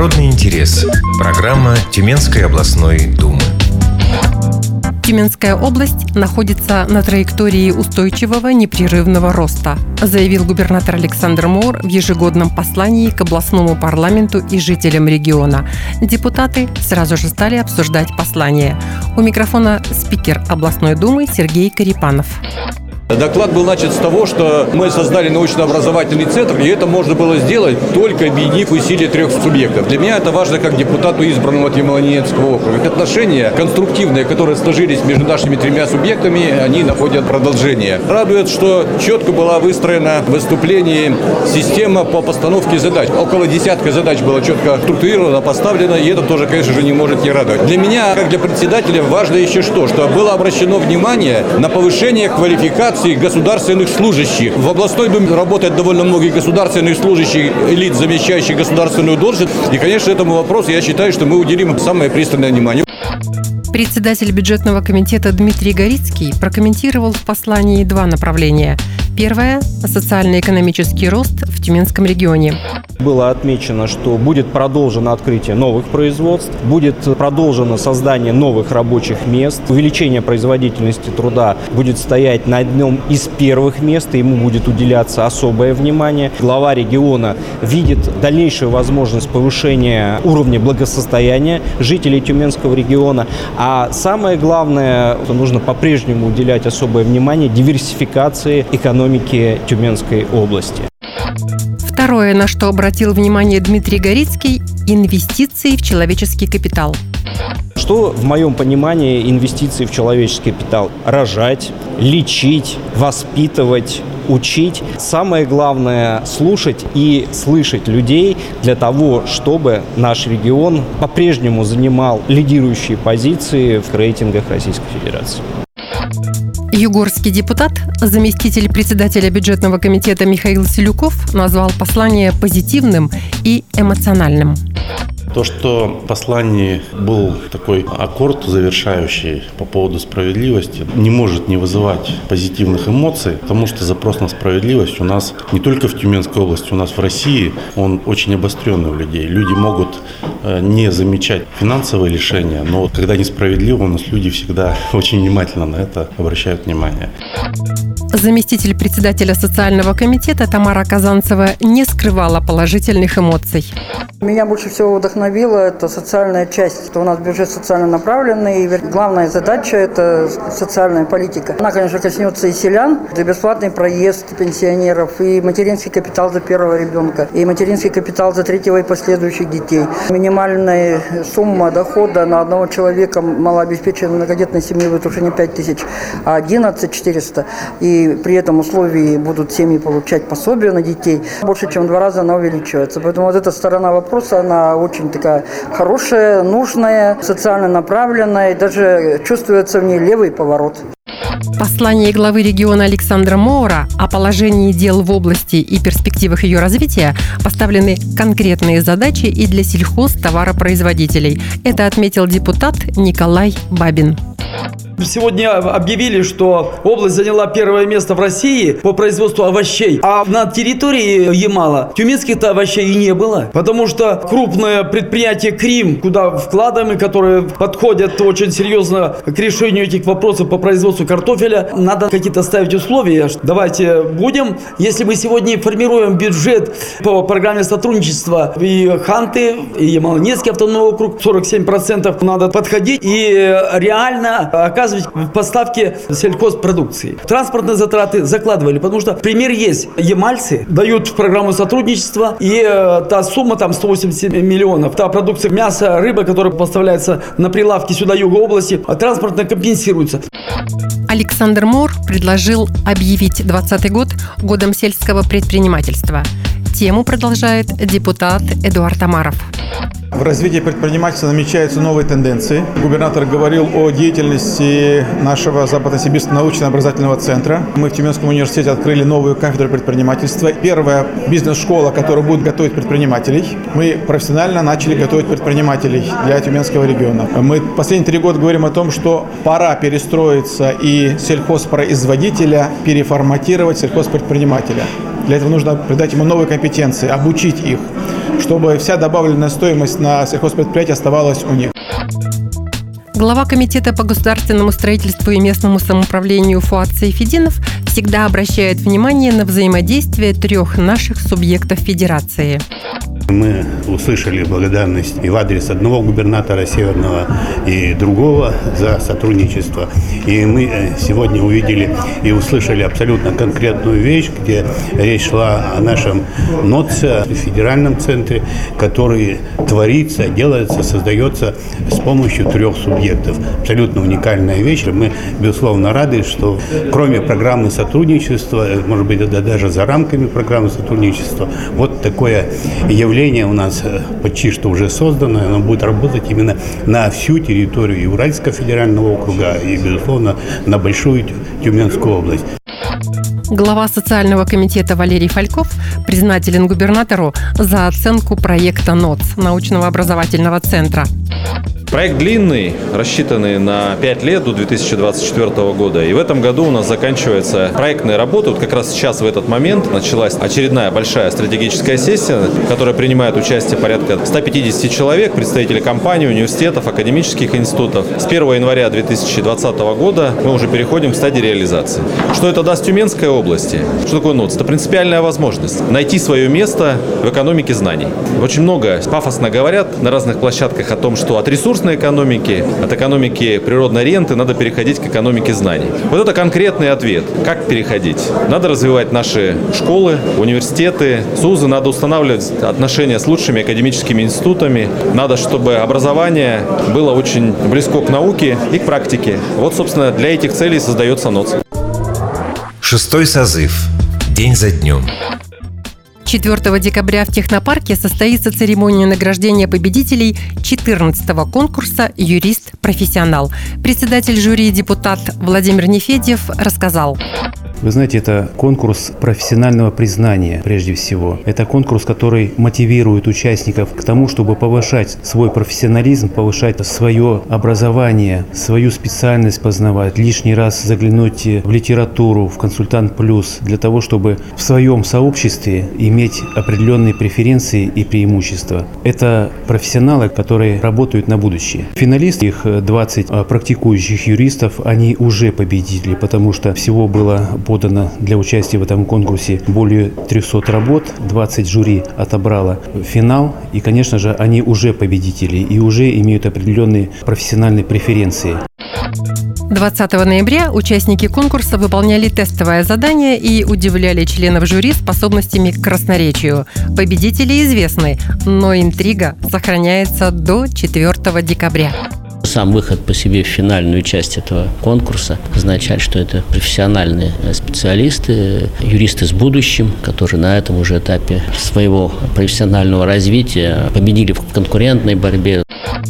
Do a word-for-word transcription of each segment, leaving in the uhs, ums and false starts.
Народный интерес. Программа Тюменской областной думы. Тюменская область находится на траектории устойчивого непрерывного роста, заявил губернатор Александр Моор в ежегодном послании к областному парламенту и жителям региона. Депутаты сразу же стали обсуждать послание. У микрофона спикер областной думы Сергей Карипанов. Доклад был начат с того, что мы создали научно-образовательный центр, и это можно было сделать, только объединив усилия трех субъектов. Для меня это важно как депутату, избранного от Ямало-Ненецкого округа. Отношения конструктивные, которые сложились между нашими тремя субъектами, они находят продолжение. Радует, что четко была выстроена в выступлении система по постановке задач. Около десятка задач было четко структурировано, поставлено, и это тоже, конечно же, не может не радовать. Для меня, как для председателя, важно еще что, что было обращено внимание на повышение квалификации государственных служащих. В областной думе работает довольно много государственных служащих, элит, замещающих государственную должность. И, конечно, этому вопросу я считаю, что мы уделим самое пристальное внимание. Председатель бюджетного комитета Дмитрий Горицкий прокомментировал в послании два направления. Первое – социально-экономический рост в Тюменском регионе. Было отмечено, что будет продолжено открытие новых производств, будет продолжено создание новых рабочих мест, увеличение производительности труда будет стоять на одном из первых мест, и ему будет уделяться особое внимание. Глава региона видит дальнейшую возможность повышения уровня благосостояния жителей Тюменского региона, а самое главное, что нужно по-прежнему уделять особое внимание диверсификации экономики Тюменской области. Второе, на что обратил внимание Дмитрий Горицкий – инвестиции в человеческий капитал. Что, в моем понимании, инвестиции в человеческий капитал? Рожать, лечить, воспитывать, учить. Самое главное – слушать и слышать людей для того, чтобы наш регион по-прежнему занимал лидирующие позиции в рейтингах Российской Федерации. Югорский депутат, заместитель председателя бюджетного комитета Михаил Селюков назвал послание позитивным и эмоциональным. То, что в послании был такой аккорд завершающий по поводу справедливости, не может не вызывать позитивных эмоций, потому что запрос на справедливость у нас не только в Тюменской области, у нас в России он очень обостренный у людей. Люди могут не замечать финансовые лишения, но когда несправедливо, у нас люди всегда очень внимательно на это обращают внимание. Заместитель председателя социального комитета Тамара Казанцева не скрывала положительных эмоций. Меня больше всего вдохновила эта социальная часть. У нас бюджет социально направленный, и главная задача – это социальная политика. Она, конечно, коснется и селян, и бесплатный проезд пенсионеров, и материнский капитал за первого ребенка, и материнский капитал за третьего и последующих детей. Минимальная сумма дохода на одного человека малообеспеченной многодетной семьи будет уже не пять тысяч, а одиннадцать тысяч четыреста. И при этом условии будут семьи получать пособие на детей. Больше, чем в два раза она увеличивается. Поэтому вот эта сторона вопроса, она очень такая хорошая, нужная, социально направленная, и даже чувствуется в ней левый поворот. В послании главы региона Александра Моора о положении дел в области и перспективах ее развития поставлены конкретные задачи и для сельхозтоваропроизводителей. Это отметил депутат Николай Бабин. Сегодня объявили, что область заняла первое место в России по производству овощей. А на территории Ямала тюменских-то овощей и не было. Потому что крупное предприятие «Крим», куда вкладываем, и которые подходят очень серьезно к решению этих вопросов по производству картофеля, надо какие-то ставить условия. Давайте будем. Если мы сегодня формируем бюджет по программе сотрудничества и Ханты, и Ямало-Ненецкий автономный округ, сорок семь процентов надо подходить и реально оказывать в поставке сельхозпродукции. Транспортные затраты закладывали, потому что пример есть. Ямальцы дают в программу сотрудничества, и э, та сумма там сто восемьдесят миллионов. Та продукция мяса, рыба, которая поставляется на прилавки сюда, юга области, а транспортно компенсируется. Александр Моор предложил объявить двадцатый год годом сельского предпринимательства. Тему продолжает депутат Эдуард Амаров. В развитии предпринимательства намечаются новые тенденции. Губернатор говорил о деятельности нашего Западно-Сибирского научно-образовательного центра. Мы в Тюменском университете открыли новую кафедру предпринимательства. Первая бизнес-школа, которая будет готовить предпринимателей. Мы профессионально начали готовить предпринимателей для Тюменского региона. Мы последние три года говорим о том, что пора перестроиться и сельхозпроизводителя переформатировать в сельхозпредпринимателя. Для этого нужно придать ему новые компетенции, обучить их. чтобы вся добавленная стоимость на сельхозпредприятие оставалась у них. Глава Комитета по государственному строительству и местному самоуправлению Фуат Сайфединов всегда обращает внимание на взаимодействие трех наших субъектов федерации. Мы услышали благодарность и в адрес одного губернатора Северного, и другого за сотрудничество. И мы сегодня увидели и услышали абсолютно конкретную вещь, где речь шла о нашем НОЦе, федеральном центре, который творится, делается, создается с помощью трех субъектов. Абсолютно уникальная вещь. Мы, безусловно, рады, что кроме программы сотрудничества, может быть, да, даже за рамками программы сотрудничества, вот такое явление у нас почти что уже создано, оно будет работать именно на всю территорию Уральского федерального округа и, безусловно, на большую Тюменскую область. Глава социального комитета Валерий Фальков признателен губернатору за оценку проекта НОЦ, научного образовательного центра. Проект длинный, рассчитанный на пять лет до две тысячи двадцать четвёртого года. И в этом году у нас заканчивается проектная работа. Вот как раз сейчас в этот момент началась очередная большая стратегическая сессия, в которой принимает участие порядка ста пятидесяти человек, представители компаний, университетов, академических институтов. С первого января две тысячи двадцатого года мы уже переходим к стадии реализации. Что это даст Тюменской области? Что такое НОЦ? Это принципиальная возможность найти свое место в экономике знаний. Очень много пафосно говорят на разных площадках о том, что от ресурсов экономики, от экономики природной ренты надо переходить к экономике знаний. Вот это конкретный ответ. Как переходить? Надо развивать наши школы, университеты, СУЗы, надо устанавливать отношения с лучшими академическими институтами. Надо, чтобы образование было очень близко к науке и к практике. Вот, собственно, для этих целей создается НОЦ. Шестой созыв. День за днем. четвёртого декабря в технопарке состоится церемония награждения победителей четырнадцатого конкурса «Юрист-профессионал». Председатель жюри, депутат Владимир Нефедьев рассказал. Вы знаете, это конкурс профессионального признания прежде всего. Это конкурс, который мотивирует участников к тому, чтобы повышать свой профессионализм, повышать свое образование, свою специальность познавать, лишний раз заглянуть в литературу, в «Консультант плюс», для того, чтобы в своем сообществе иметь определенные преференции и преимущества. Это профессионалы, которые работают на будущее. Финалисты, их двадцать практикующих юристов, они уже победители, потому что всего было подано для участия в этом конкурсе более трехсот работ, двадцать жюри отобрало финал, и, конечно же, они уже победители и уже имеют определенные профессиональные преференции. двадцатого ноября участники конкурса выполняли тестовое задание и удивляли членов жюри способностями к красноречию. Победители известны, но интрига сохраняется до четвёртого декабря. Сам выход по себе в финальную часть этого конкурса означает, что это профессиональные специалисты, юристы с будущим, которые на этом уже этапе своего профессионального развития победили в конкурентной борьбе.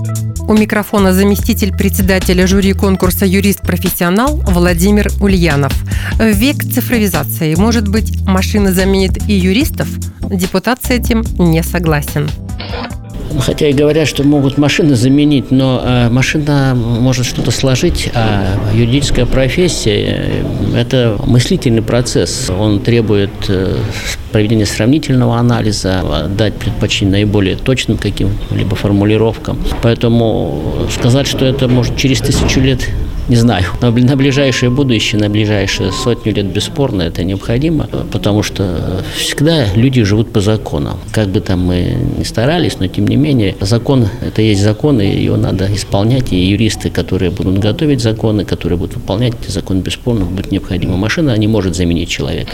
У микрофона заместитель председателя жюри конкурса «Юрист-профессионал» Владимир Ульянов. В век цифровизации, может быть, машина заменит и юристов? Депутат с этим не согласен. Хотя и говорят, что могут машины заменить, но э, машина может что-то сложить, а юридическая профессия – это мыслительный процесс. Он требует э, проведения сравнительного анализа, дать предпочтение наиболее точным каким-либо формулировкам. Поэтому сказать, что это может через тысячу лет, не знаю. Но на ближайшее будущее, на ближайшие сотню лет бесспорно это необходимо, потому что всегда люди живут по законам. Как бы там мы ни старались, но тем не менее закон – это есть закон, и его надо исполнять. И юристы, которые будут готовить законы, которые будут выполнять эти законы, бесспорно будет необходима. Машина не может заменить человека.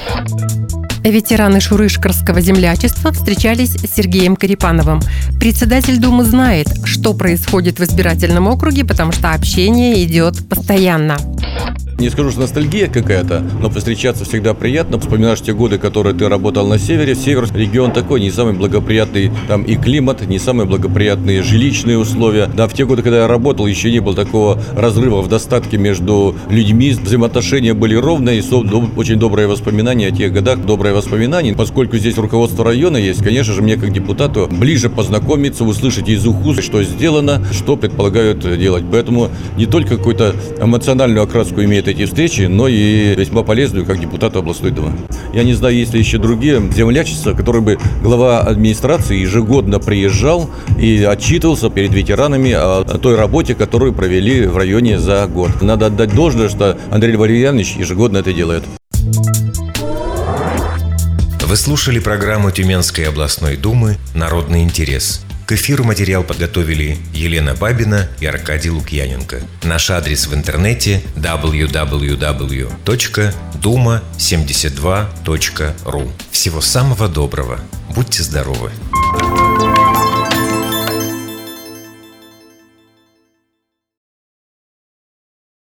Ветераны Шурышкарского землячества встречались с Сергеем Карипановым. Председатель Думы знает, что происходит в избирательном округе, потому что общение идет постоянно. Не скажу, что ностальгия какая-то, но встречаться всегда приятно. Вспоминаешь те годы, которые ты работал на севере. Север – регион такой, не самый благоприятный там и климат, не самые благоприятные жилищные условия. Да, в те годы, когда я работал, еще не было такого разрыва в достатке между людьми. Взаимоотношения были ровные, и очень добрые воспоминания о тех годах, добрые воспоминания. Поскольку здесь руководство района есть, конечно же, мне как депутату ближе познакомиться, услышать из ух уст, что сделано, что предполагают делать. Поэтому не только какую-то эмоциональную окраску имеет проводит эти встречи, но и весьма полезную как депутату областной думы. Я не знаю, есть ли еще другие землячества, которые бы глава администрации ежегодно приезжал и отчитывался перед ветеранами о той работе, которую провели в районе за год. Надо отдать должное, что Андрей Валерьянович ежегодно это делает. Вы слушали программу Тюменской областной думы «Народный интерес». К эфиру материал подготовили Елена Бабина и Аркадий Лукьяненко. Наш адрес в интернете дабл ю дабл ю дабл ю точка дума семьдесят два точка ру. Всего самого доброго. Будьте здоровы!